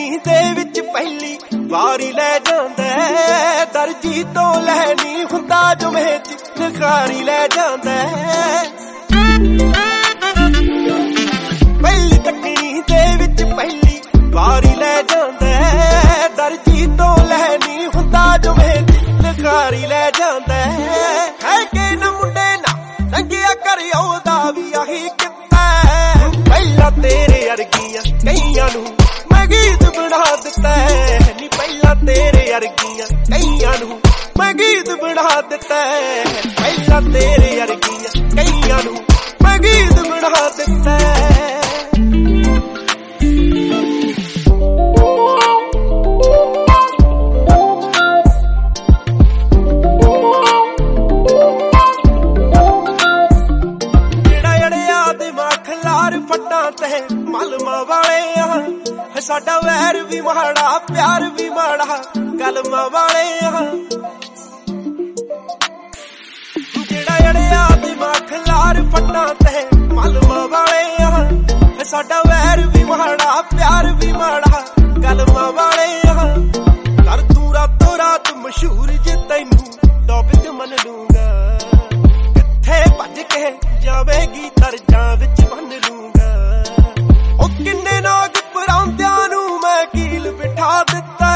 ਦੇ ਵਿੱਚ ਪਹਿਲੀ ਵਾਰੀ ਲੈ ਜਾਂਦਾ, ਦਰਜੀ ਤੋਂ ਲੈ ਨਹੀਂ ਹੁੰਦਾ ਜੋ ਮੇਚ ਨਿਖਾਰੀ ਲੈ ਜਾਂਦਾ। ਪਹਿਲੀ ਤੱਕਣੀ ਦੇ ਵਿੱਚ ਪਹਿਲੀ ਵਾਰੀ ਲੈ ਜਾਂਦਾ, ਦਰਜੀ ਤੋਂ ਲੈ ਨਹੀਂ ਹੁੰਦਾ ਜੋ ਮੇਚ ਨਿਖਾਰੀ ਲੈ ਜਾਂਦਾ। ਹੈ ਕਿ ਨਾ ਮੁੰਡੇ ਨਾ ਰੰਗਿਆ ਕਰ ਉਹਦਾ ਵੀ ਆਹੀ ਕਿੱਤਾ, ਪਹਿਲਾਂ ਤੇਰੇ ਅਰਗੀਆਂ ਕਈਆਂ ਨੂੰ ਮੈਂ ਗੀਤ ਬਣਾ ਦਿੱਤਾ। ਨੀ ਪਹਿਲਾਂ ਤੇਰੇ ਅਰਗੀਆਂ ਕਈਆਂ ਨੂੰ ਮੈਂ ਗੀਤ ਬਣਾ ਦਿੱਤਾ, ਪਹਿਲਾਂ ਤੇਰੇ ਅਰਗੀਆਂ ਕਈਆਂ ਨੂੰ ਮੈਂ ਗੀਤ ਬਣਾ ਦਿੱਤਾ। ਫੱਟਾਂ ਤੇ ਮਲਮਾਂ ਵਾਲੇ ਆ, ਸਾਡਾ ਵੈਰ ਵੀ ਮਾੜਾ ਪਿਆਰ ਵੀ ਮਾੜਾ ਕਲਮਾਂ ਵਾਲੇ ਆ। ਜਿਹੜਾ ਅੜਿਆ ਦਿਮਾਗ ਖਲਾਰ ਫੱਟਾਂ ਤੇ ਮਲਮਾਂ ਵਾਲੇ ਆ, ਸਾਡਾ ਵੈਰ ਵੀ ਮਾੜਾ ਪਿਆਰ ਵੀ ਮਾੜਾ ਕਲਮਾਂ ਵਾਲੇ ਆ। ਕਰ ਤੂੰ ਰਾਤੋਂ ਰਾਤ ਮਸ਼ਹੂਰ ਜੇ ਤੈਨੂੰ ਟੌਪਿਕ ਮੰਨ ਲੂੰਗਾ, ਕਿੱਥੇ ਭੱਜ ਕੇ ਜਾਵੇਗੀ ਦਰਜਾਂ ਵਿੱਚ ਬੰਨ ਲੂੰਗਾ। ਉਹ ਕਿੰਨੇ ਨਾਗ ਪਰਾਂਦਿਆਂ ਨੂੰ ਮੈਂ ਕੀਲ ਬਿਠਾ ਦਿੱਤਾ,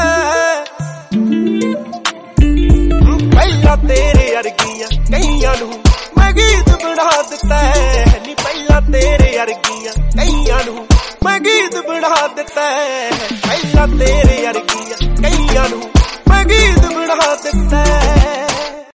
ਪਹਿਲਾਂ ਤੇਰੇ ਅਰਗੀਆਂ ਕਈਆਂ ਨੂੰ ਮੈਂ ਗੀਤ ਬਣਾ ਦਿੱਤਾ। ਨੀ ਪਹਿਲਾਂ ਤੇਰੇ ਅਰਗੀਆਂ ਕਈਆਂ ਨੂੰ ਮੈਂ ਗੀਤ ਬਣਾ ਦਿੱਤਾ, ਪਹਿਲਾਂ ਤੇਰੇ ਅਰਗੀਆਂ ਕਈਆਂ ਨੂੰ ਮੈਂ ਗੀਤ ਬਣਾ ਦਿੱਤਾ।